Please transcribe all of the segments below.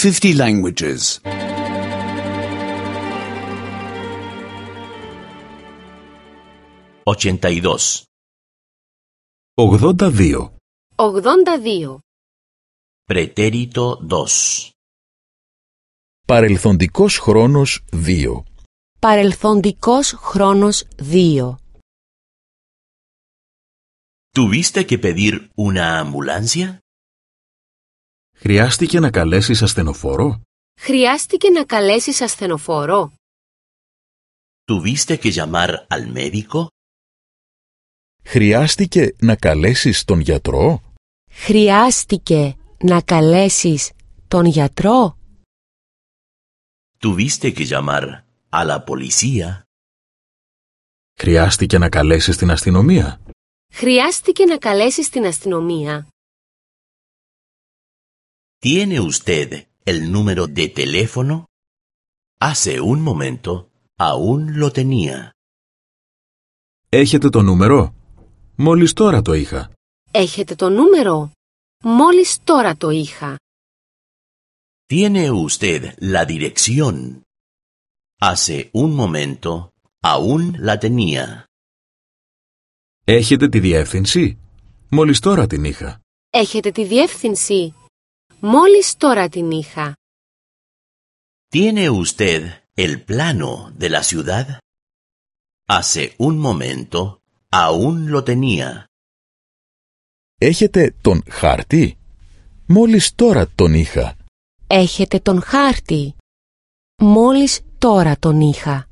50 languages. 82. 82. 82. Pretérito 2. Παρελθοντικός χρόνος 2. Παρελθοντικός χρόνος 2. ¿Tuviste que pedir una ambulancia? Χρειάστηκε να καλέσεις ασθενοφόρο? Χρειάστηκε να καλέσεις ασθενοφόρο? ¿Tuviste que llamar al médico? Χρειάστηκε να καλέσεις τον γιατρό? Χρειάστηκε να καλέσεις τον γιατρό? ¿Tuviste que llamar a la policía? Χρειάστηκε να καλέσεις την αστυνομία? Χρειάστηκε να καλέσεις την αστυνομία? ¿Tiene usted el número de teléfono? Hace un momento aún lo tenía. Έχετε το νούμερο? Μόλις τώρα το είχα. Έχετε το νούμερο? Μόλις τώρα το είχα. ¿Tiene usted la dirección? Hace un momento aún la tenía. Έχετε τη διεύθυνση? Μόλις τώρα την είχα. Έχετε τη διεύθυνση? Μόλις τώρα την είχα. ¿Tiene usted el plano de la ciudad? Hace un momento aún lo tenía. Έχετε τον χάρτη? Μόλις τώρα τον είχα. Έχετε τον χάρτη? Μόλις τώρα τον είχα.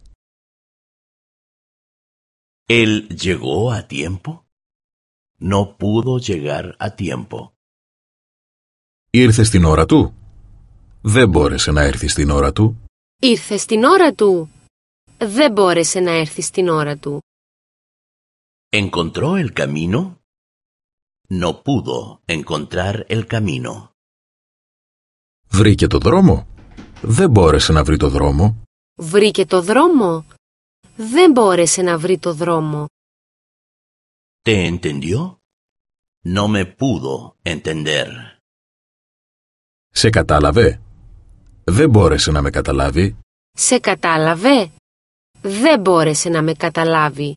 ¿Él llegó a tiempo? No pudo llegar a tiempo. Ήρθε στην ώρα του? Δεν μπόρεσε να έρθει στην ώρα του. Ήρθε στην ώρα του? Δεν μπόρεσε να έρθει στην ώρα του. ¿Encontró el camino? No pudo encontrar el camino. Βρήκε το δρόμο? Δεν μπόρεσε να βρει το δρόμο. Βρήκε το δρόμο? Δεν μπόρεσε να βρει το δρόμο. ¿Te entendió? No me pudo entender. Σε κατάλαβε? Δεν μπόρεσε να με καταλάβει. Σε κατάλαβε? Δεν μπόρεσε να με καταλάβει.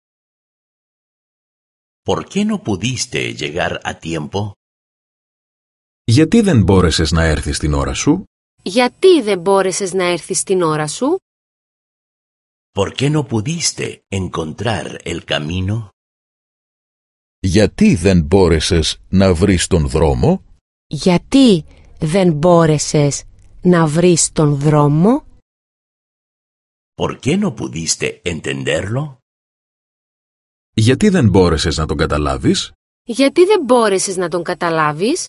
¿Por qué no pudiste llegar a tiempo? Γιατί δεν μπόρεσες να έρθεις την ώρα σου? Γιατί δεν μπόρεσες να έρθεις την ώρα σου? ¿Por qué no pudiste encontrar el camino? Γιατί δεν μπόρεσες να βρεις τον δρόμο? Γιατί δεν μπόρεσες να βρεις τον δρόμο? ¿Por qué no pudiste entenderlo? Γιατί δεν μπόρεσες να τον καταλάβεις? Γιατί δεν μπόρεσες να τον καταλάβεις?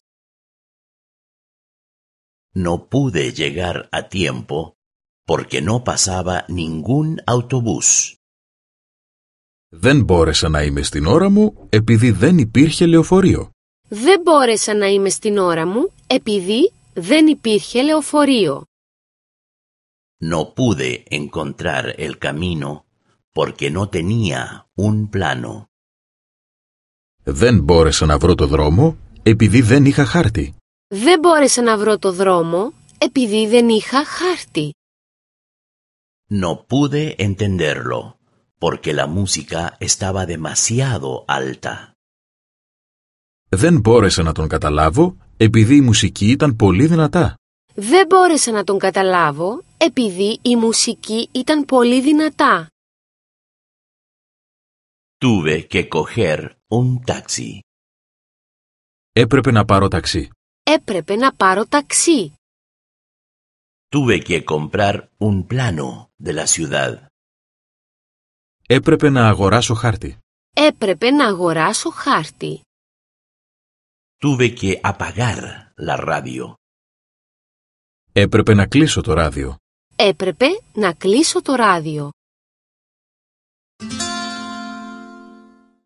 No pude llegar a tiempo porque no pasaba ningún autobús. Δεν μπόρεσα να είμαι στην ώρα μου επειδή δεν υπήρχε λεωφορείο. Δεν μπόρεσα να είμαι στην ώρα μου επειδή δεν υπήρχε λεωφορείο. No pude encontrar el camino porque no tenía un plano. Δεν μπόρεσα να βρω το δρόμο επειδή δεν είχα χάρτη. Δεν μπόρεσα να βρω το δρόμο επειδή δεν είχα χάρτη. No pude entenderlo porque la música estaba demasiado alta. Δεν μπόρεσα να τον καταλάβω επειδή η μουσική ήταν πολύ δυνατά. Δεν μπόρεσα να τον καταλάβω επειδή η μουσική ήταν πολύ δυνατά. Tuve que coger un taxi. Έπρεπε να πάρω ταξί. Έπρεπε να πάρω ταξί. Tuve que comprar un plano de la ciudad. Έπρεπε να αγοράσω χάρτη. Έπρεπε να αγοράσω χάρτη. Tuve que apagar la radio. Έπρεπε να κλείσω το ράδιο. Έπρεπε να κλείσω το ράδιο.